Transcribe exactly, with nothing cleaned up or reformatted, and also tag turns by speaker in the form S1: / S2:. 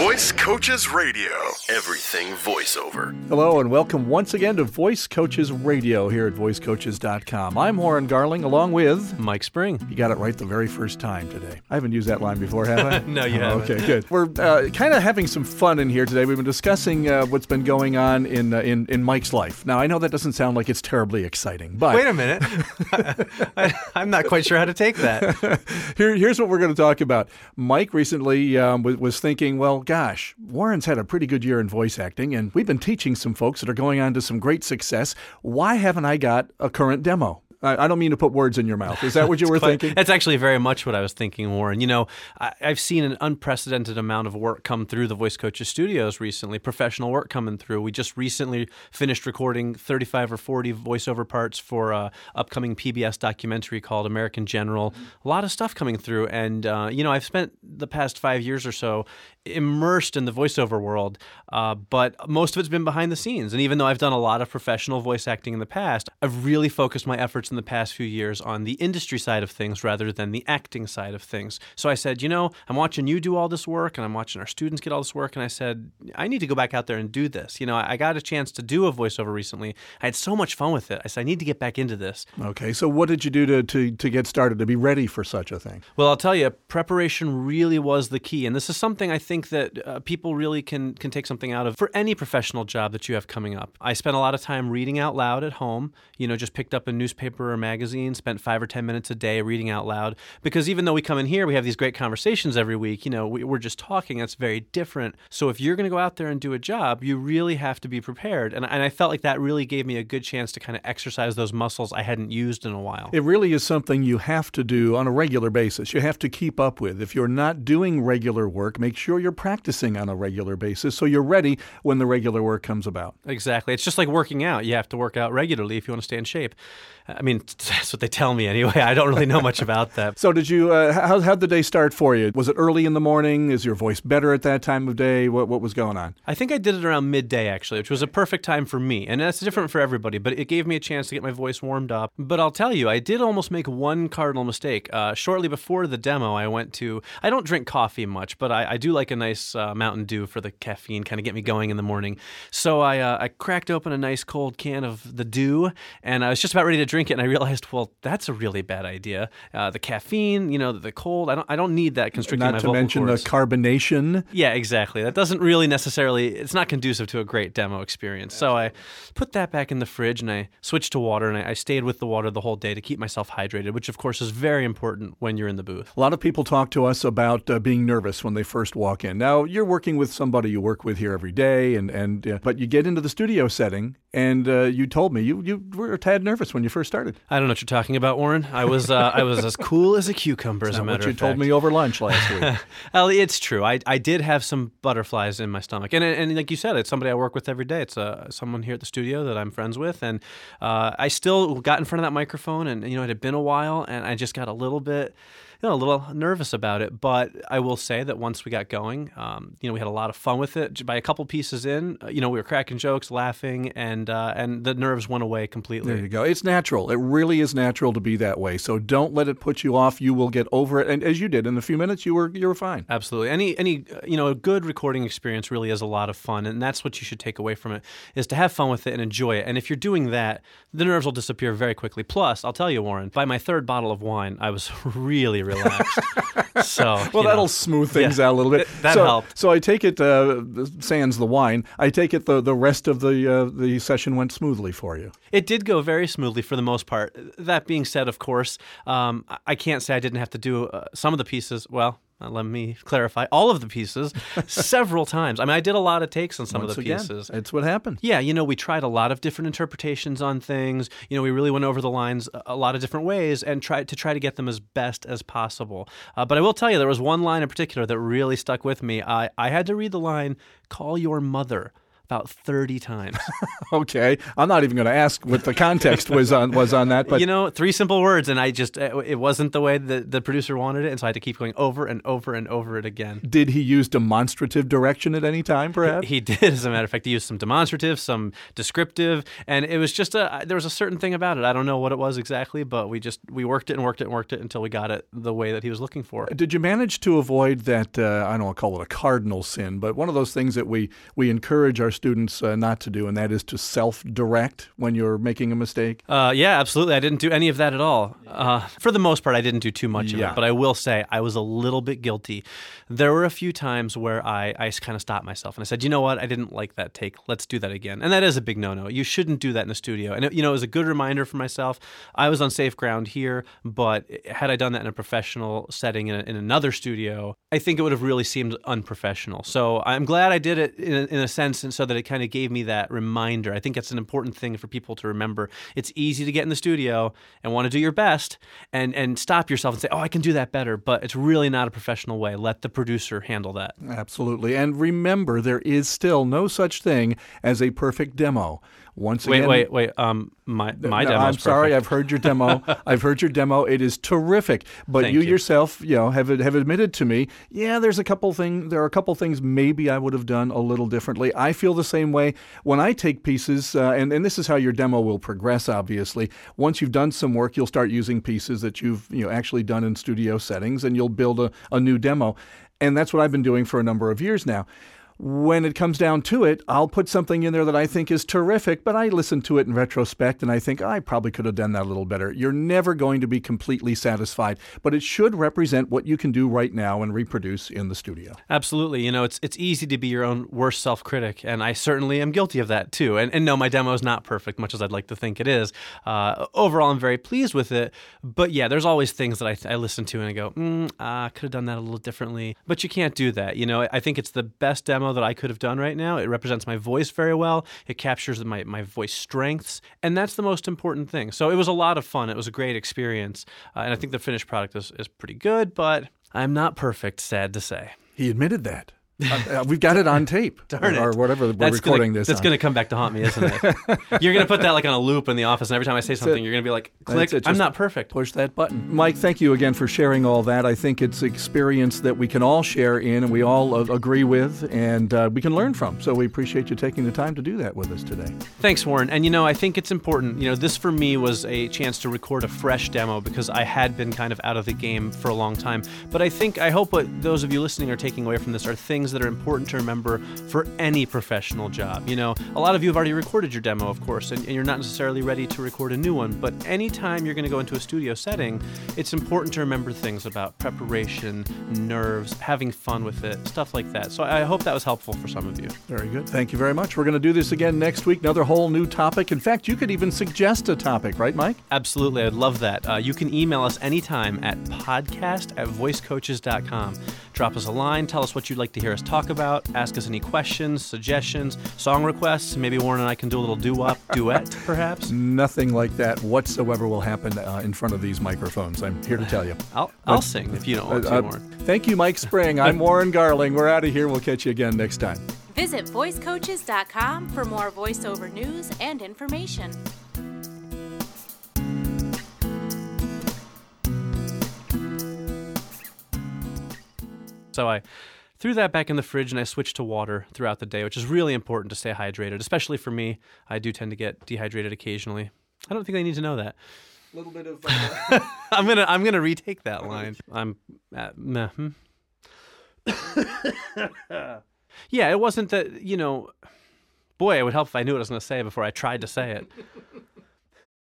S1: Voice Coaches Radio. Everything voiceover.
S2: Hello and welcome once again to Voice Coaches Radio here at voice coaches dot com. I'm Warren Garling along with
S3: Mike Spring.
S2: You got it right the very first time today. I haven't used that line before, have I?
S3: No, you
S2: oh,
S3: haven't.
S2: Okay, good. We're uh, kind of having some fun in here today. We've been discussing uh, what's been going on in, uh, in in Mike's life. Now, I know that doesn't sound like it's terribly exciting, but...
S3: Wait a minute. I, I'm not quite sure how to take that.
S2: Here, here's what we're going to talk about. Mike recently um, was, was thinking, well, gosh, Warren's had a pretty good year in voice acting, and we've been teaching some folks that are going on to some great success. Why haven't I got a current demo? I don't mean to put words in your mouth. Is that what you were
S3: quite,
S2: thinking?
S3: That's actually very much what I was thinking, Warren. You know, I, I've seen an unprecedented amount of work come through the Voice Coaches studios recently, professional work coming through. We just recently finished recording thirty-five or forty voiceover parts for an upcoming P B S documentary called American General. Mm-hmm. A lot of stuff coming through. And, uh, you know, I've spent the past five years or so immersed in the voiceover world, uh, but most of it's been behind the scenes. And even though I've done a lot of professional voice acting in the past, I've really focused my efforts in the past few years on the industry side of things rather than the acting side of things. So I said, you know, I'm watching you do all this work and I'm watching our students get all this work. And I said, I need to go back out there and do this. You know, I got a chance to do a voiceover recently. I had so much fun with it. I said, I need to get back into this.
S2: Okay. So what did you do to, to, to get started, to be ready for such a thing?
S3: Well, I'll tell you, preparation really was the key. And this is something I think that uh, people really can, can take something out of for any professional job that you have coming up. I spent a lot of time reading out loud at home, you know, just picked up a newspaper or magazine, spent five or ten minutes a day reading out loud. Because even though we come in here, we have these great conversations every week, you know, we, we're just talking. That's very different. So if you're going to go out there and do a job, you really have to be prepared. And, and I felt like that really gave me a good chance to kind of exercise those muscles I hadn't used in a while.
S2: It really is something you have to do on a regular basis. You have to keep up with. If you're not doing regular work, make sure you're practicing on a regular basis so you're ready when the regular work comes about.
S3: Exactly. It's just like working out. You have to work out regularly if you want to stay in shape. I mean, that's what they tell me anyway. I don't really know much about that.
S2: So did you, uh, how, how'd the day start for you? Was it early in the morning? Is your voice better at that time of day? What, what was going on?
S3: I think I did it around midday, actually, which was a perfect time for me. And that's different for everybody, but it gave me a chance to get my voice warmed up. But I'll tell you, I did almost make one cardinal mistake. Uh, shortly before the demo, I went to, I don't drink coffee much, but I, I do like a nice uh, Mountain Dew for the caffeine, kind of get me going in the morning. So I, uh, I cracked open a nice cold can of the Dew, and I was just about ready to drink it, and I realized, well, that's a really bad idea. Uh, the caffeine, you know, the cold, I don't I don't need that constricting
S2: not
S3: my
S2: to
S3: vocal
S2: mention
S3: cords.
S2: The carbonation.
S3: Yeah, exactly. That doesn't really necessarily, it's not conducive to a great demo experience. So I put that back in the fridge and I switched to water, and I, I stayed with the water the whole day to keep myself hydrated, which of course is very important when you're in the booth.
S2: A lot of people talk to us about uh, being nervous when they first walk in. Now, you're working with somebody you work with here every day, and, and uh, but you get into the studio setting, and uh, you told me you, you were a tad nervous when you first started.
S3: I don't know what you're talking about, Warren. I was uh, I was as cool as a cucumber, as a matter of fact.
S2: What you told me over lunch last week.
S3: Well, it's true. I I did have some butterflies in my stomach, and and like you said, it's somebody I work with every day. It's uh, someone here at the studio that I'm friends with, and uh, I still got in front of that microphone, and you know, it had been a while, and I just got a little bit. You know, a little nervous about it, but I will say that once we got going, um, you know, we had a lot of fun with it. By a couple pieces in, you know, we were cracking jokes, laughing, and uh, and the nerves went away completely.
S2: There you go. It's natural. It really is natural to be that way. So don't let it put you off. You will get over it, and as you did in a few minutes, you were you were fine.
S3: Absolutely. Any any you know, a good recording experience really is a lot of fun, and that's what you should take away from it, is to have fun with it and enjoy it. And if you're doing that, the nerves will disappear very quickly. Plus, I'll tell you, Warren, by my third bottle of wine, I was really relaxed. So,
S2: well, that'll
S3: know.
S2: smooth things
S3: yeah,
S2: out a little bit.
S3: That
S2: so,
S3: helped.
S2: So I take it, uh, sans the wine, I take it the, the rest of the uh, the session went smoothly for you.
S3: It did go very smoothly for the most part. That being said, of course, um, I can't say I didn't have to do uh, some of the pieces. Well, Uh, let me clarify, all of the pieces several times. I mean, I did a lot of takes on some
S2: Once
S3: of the
S2: again,
S3: pieces.
S2: It's what happened.
S3: Yeah, you know, we tried a lot of different interpretations on things. You know, we really went over the lines a lot of different ways and tried to try to get them as best as possible. Uh, but I will tell you, there was one line in particular that really stuck with me. I, I had to read the line, "Call your mother." about thirty times.
S2: Okay, I'm not even going to ask what the context was on was on that, but
S3: you know, three simple words, and I just it wasn't the way that the producer wanted it, and so I had to keep going over and over and over it again.
S2: Did he use demonstrative direction at any time, perhaps?
S3: He, he did, as a matter of fact. He used some demonstrative, some descriptive, and it was just a there was a certain thing about it. I don't know what it was exactly, but we just we worked it and worked it and worked it until we got it the way that he was looking for.
S2: Did you manage to avoid that? Uh, I don't want to call it a cardinal sin, but one of those things that we we encourage our students uh, not to do, and that is to self-direct when you're making a mistake?
S3: Uh, yeah, absolutely. I didn't do any of that at all. Uh, for the most part, I didn't do too much of
S2: Yeah.
S3: it, but I will say I was a little bit guilty. There were a few times where I, I kind of stopped myself and I said, you know what? I didn't like that take. Let's do that again. And that is a big no-no. You shouldn't do that in the studio. And, it, you know, it was a good reminder for myself. I was on safe ground here, but had I done that in a professional setting in, a, in another studio, I think it would have really seemed unprofessional. So I'm glad I did it in a, in a sense, and so that it kind of gave me that reminder. I think that's an important thing for people to remember. It's easy to get in the studio and want to do your best and, and stop yourself and say, oh, I can do that better, but it's really not a professional way. Let the producer handle that.
S2: Absolutely. And remember, there is still no such thing as a perfect demo. Once
S3: Wait,
S2: again,
S3: wait, wait. Um, my my
S2: no,
S3: demo.
S2: I'm sorry. I've heard your demo. I've heard your demo. It is terrific. But
S3: Thank
S2: you,
S3: you.
S2: yourself, you know, have have admitted to me, yeah, there's a couple thing. There are a couple things maybe I would have done a little differently. I feel the same way when I take pieces, uh, and and this is how your demo will progress. Obviously, once you've done some work, you'll start using pieces that you've you know actually done in studio settings, and you'll build a, a new demo. And that's what I've been doing for a number of years now. When it comes down to it, I'll put something in there that I think is terrific, but I listen to it in retrospect and I think I probably could have done that a little better. You're never going to be completely satisfied, but it should represent what you can do right now and reproduce in the studio.
S3: Absolutely. You know, it's it's easy to be your own worst self-critic, and I certainly am guilty of that too. And, and no, my demo is not perfect, much as I'd like to think it is. Uh, overall, I'm very pleased with it. But yeah, there's always things that I, I listen to and I go, mm, I could have done that a little differently. But you can't do that. You know, I think it's the best demo that I could have done right now. It represents my voice very well. It captures my, my voice strengths, and that's the most important thing. So it was a lot of fun. It was a great experience, uh, and I think the finished product is, is pretty good, but I'm not perfect, sad to say.
S2: He admitted that. Uh, uh, we've got it on tape.
S3: Darn it.
S2: Or whatever we're
S3: That's
S2: recording
S3: gonna,
S2: this
S3: That's
S2: on.
S3: going to come back to haunt me, isn't it? You're going to put that like on a loop in the office, and every time I say something,
S2: it.
S3: you're going to be like, click,
S2: That's it.
S3: I'm
S2: Just
S3: not perfect.
S2: Push that button. Mike, thank you again for sharing all that. I think it's experience that we can all share in and we all uh, agree with and uh, we can learn from. So we appreciate you taking the time to do that with us today.
S3: Thanks, Warren. And, you know, I think it's important. You know, this for me was a chance to record a fresh demo because I had been kind of out of the game for a long time. But I think, I hope what those of you listening are taking away from this are things that are important to remember for any professional job. You know, a lot of you have already recorded your demo, of course, and, and you're not necessarily ready to record a new one. But anytime you're going to go into a studio setting, it's important to remember things about preparation, nerves, having fun with it, stuff like that. So I hope that was helpful for some of you.
S2: Very good. Thank you very much. We're going to do this again next week, another whole new topic. In fact, you could even suggest a topic, right, Mike?
S3: Absolutely. I'd love that. Uh, you can email us anytime at podcast at voice coaches dot com. Drop us a line. Tell us what you'd like to hear us talk about. Ask us any questions, suggestions, song requests. Maybe Warren and I can do a little doo-wop duet, perhaps.
S2: Nothing like that whatsoever will happen uh, in front of these microphones. I'm here to tell you.
S3: I'll, I'll sing if you don't want to,
S2: Uh, uh,
S3: Warren.
S2: thank you, Mike Spring. I'm Warren Garling. We're out of here. We'll catch you again next time.
S4: Visit voice coaches dot com for more voiceover news and information.
S3: So I threw that back in the fridge and I switched to water throughout the day, which is really important to stay hydrated, especially for me. I do tend to get dehydrated occasionally. I don't think they need to know that.
S2: A little bit of... Uh...
S3: I'm gonna I'm gonna retake that line. I'm uh, meh, hmm. Yeah, it wasn't that, you know, boy, it would help if I knew what I was going to say before I tried to say it.